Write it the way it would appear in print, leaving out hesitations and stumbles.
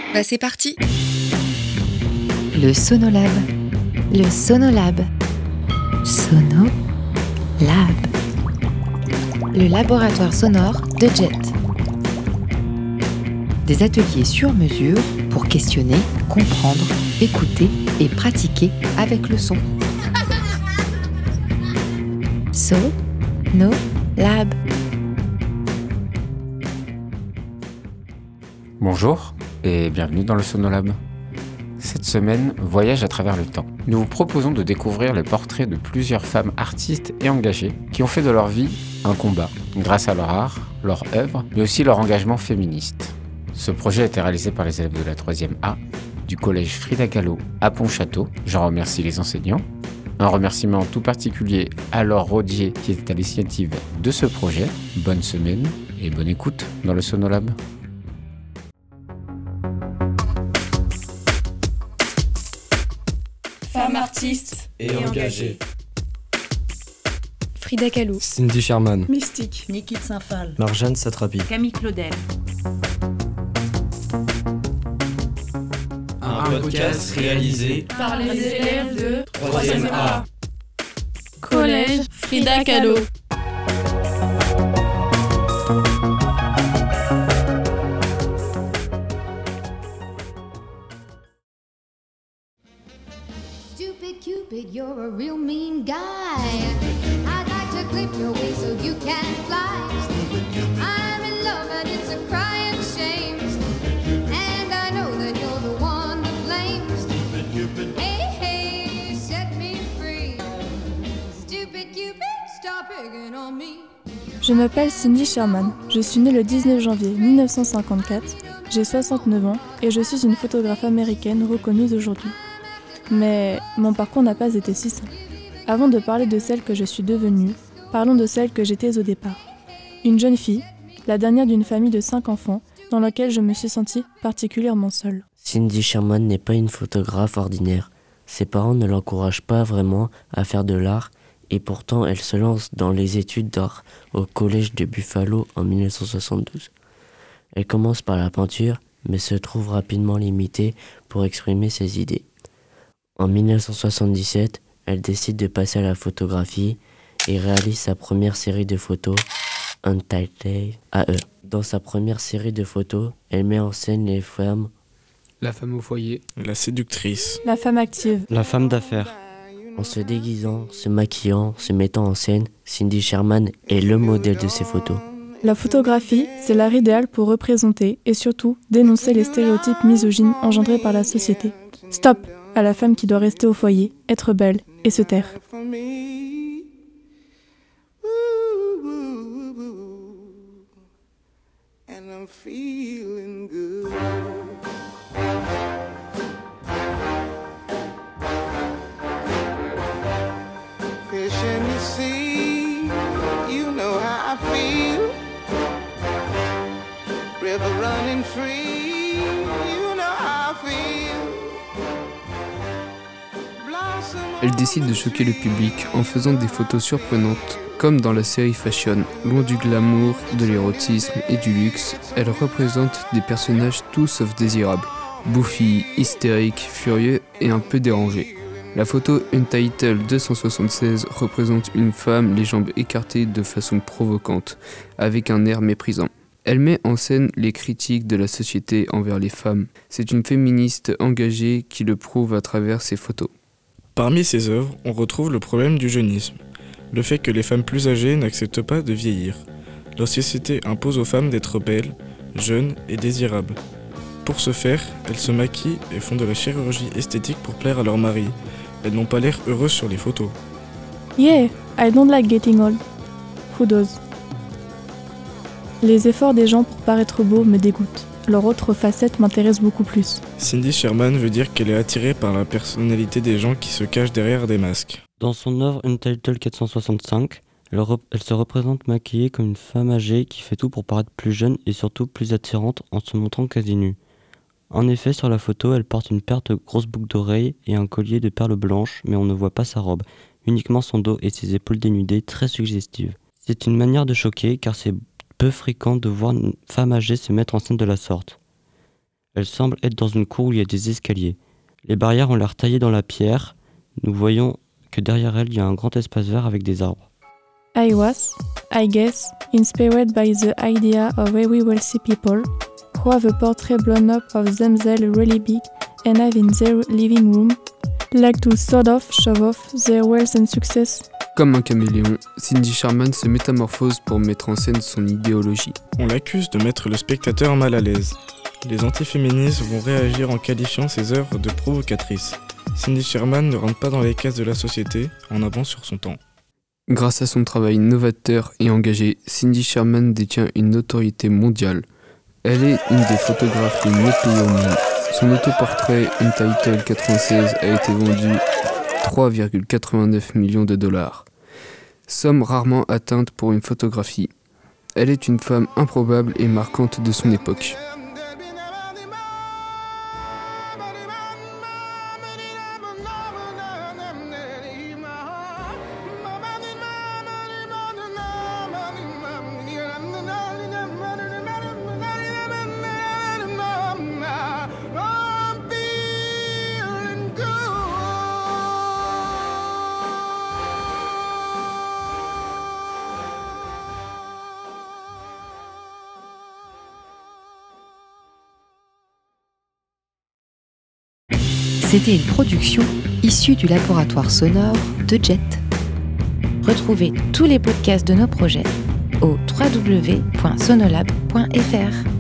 Bah c'est parti. Le Sonolab. Le Sonolab. Sonolab. Le laboratoire sonore de Jet. Des ateliers sur mesure pour questionner, comprendre, écouter et pratiquer avec le son. Sonolab. Bonjour et bienvenue dans le Sonolab. Cette semaine, voyage à travers le temps. Nous vous proposons de découvrir les portraits de plusieurs femmes artistes et engagées qui ont fait de leur vie un combat, grâce à leur art, leur œuvre, mais aussi leur engagement féministe. Ce projet a été réalisé par les élèves de la 3e A du collège Frida Kahlo à Pontchâteau. J'en remercie les enseignants. Un remerciement tout particulier à Laure Rodier qui était à l'initiative de ce projet. Bonne semaine et bonne écoute dans le Sonolab. Femme artiste et engagée. Frida Kahlo, Cindy Sherman, Mystique, Nikit Saint-Phal, Marjane Satrapi, Camille Claudel. Un podcast réalisé par les élèves de 3e A. Collège Frida Kahlo. Stupid Cupid, you're a real mean guy. I'd like to clip your wings so you can fly. I'm in love and it's a crying shame. And I know that you're the one to blame. Hey, hey, set me free. Stupid Cupid, stop picking on me. je m'appelle Cindy Sherman. Je suis née le 19 janvier 1954. J'ai 69 ans et je suis une photographe américaine reconnue aujourd'hui. Mais mon parcours n'a pas été si simple. Avant de parler de celle que je suis devenue, parlons de celle que j'étais au départ. Une jeune fille, la dernière d'une famille de 5 enfants, dans laquelle je me suis sentie particulièrement seule. Cindy Sherman n'est pas une photographe ordinaire. Ses parents ne l'encouragent pas vraiment à faire de l'art et pourtant elle se lance dans les études d'art au collège de Buffalo en 1972. Elle commence par la peinture mais se trouve rapidement limitée pour exprimer ses idées. En 1977, elle décide de passer à la photographie et réalise sa première série de photos, Untitled AE. Dans sa première série de photos, elle met en scène les femmes, la femme au foyer, La séductrice. La femme active. la femme d'affaires. En se déguisant, se maquillant, se mettant en scène, Cindy Sherman est le modèle de ces photos. La photographie, c'est l'art idéal pour représenter et surtout dénoncer les stéréotypes misogynes engendrés par la société. Stop à la femme qui doit rester au foyer, être belle et se taire. Elle décide de choquer le public en faisant des photos surprenantes, comme dans la série Fashion. Loin du glamour, de l'érotisme et du luxe, elle représente des personnages tout sauf désirables, bouffis, hystériques, furieux et un peu dérangés. La photo Untitled 276 représente une femme les jambes écartées de façon provocante, avec un air méprisant. Elle met en scène les critiques de la société envers les femmes. C'est une féministe engagée qui le prouve à travers ses photos. Parmi ses œuvres, on retrouve le problème du jeunisme. Le fait que les femmes plus âgées n'acceptent pas de vieillir. La société impose aux femmes d'être belles, jeunes et désirables. Pour ce faire, elles se maquillent et font de la chirurgie esthétique pour plaire à leur mari. Elles n'ont pas l'air heureuses sur les photos. Yeah, I don't like getting old. Who does? Les efforts des gens pour paraître beaux me dégoûtent. Leur autre facette m'intéresse beaucoup plus. Cindy Sherman veut dire qu'elle est attirée par la personnalité des gens qui se cachent derrière des masques. Dans son œuvre Untitled 465, elle se représente maquillée comme une femme âgée qui fait tout pour paraître plus jeune et surtout plus attirante en se montrant quasi nue. En effet, sur la photo, elle porte une paire de grosses boucles d'oreilles et un collier de perles blanches, mais on ne voit pas sa robe, uniquement son dos et ses épaules dénudées très suggestives. C'est une manière de choquer car c'est peu fréquent de voir une femme âgée se mettre en scène de la sorte. Elle semble être dans une cour où il y a des escaliers. Les barrières ont l'air taillées dans la pierre. Nous voyons que derrière elle, il y a un grand espace vert avec des arbres. I was, I guess, inspired by the idea of very wealthy people who have a portrait blown up of themselves really big and have in their living room, like to sort of show off their wealth and success. Comme un caméléon, Cindy Sherman se métamorphose pour mettre en scène son idéologie. On l'accuse de mettre le spectateur mal à l'aise. Les antiféministes vont réagir en qualifiant ses œuvres de provocatrices. Cindy Sherman ne rentre pas dans les cases de la société, en avance sur son temps. Grâce à son travail novateur et engagé, Cindy Sherman détient une notoriété mondiale. Elle est une des photographes les mieux payées au monde. Son autoportrait Untitled 96 a été vendu 3,89 millions de dollars. Somme rarement atteinte pour une photographie. Elle est une femme improbable et marquante de son époque. C'était une production issue du laboratoire sonore de Jet. Retrouvez tous les podcasts de nos projets au www.sonolab.fr.